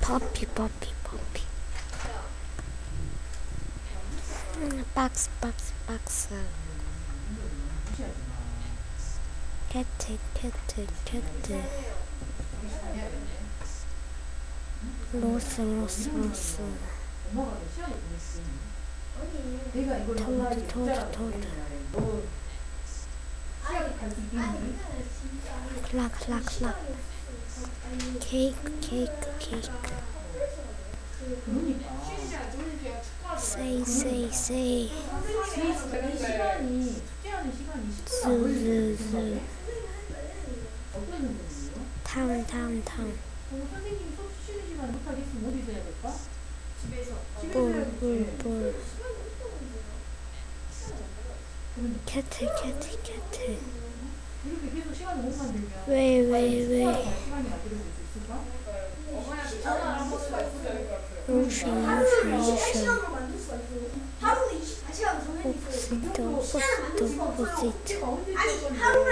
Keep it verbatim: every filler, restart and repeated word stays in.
퍼피 퍼피 퍼피. 음, 박스 박스 박스. 캣트 캣트 캣트. 로스 로스 로스. 토드 토드 토드. 클락 클락 클락. 케이크 케이크 케이크. 세이 세이 세이. 즈즈즈. 타운 타운 타운. 선생님이 수업 쉬는 시간 못하겠으면 어디서 해야 될까? 집에서. 뿔뿔뿔. 캣트 캣트 캣트. 이렇게 계속 시간을 못 만들면 왜 왜 왜? 시간이 만들어질 수 있을까? 오션 오션 오션. 하루에 이십사 시간 선생님 오포시트 오포시트 오포시트. 언제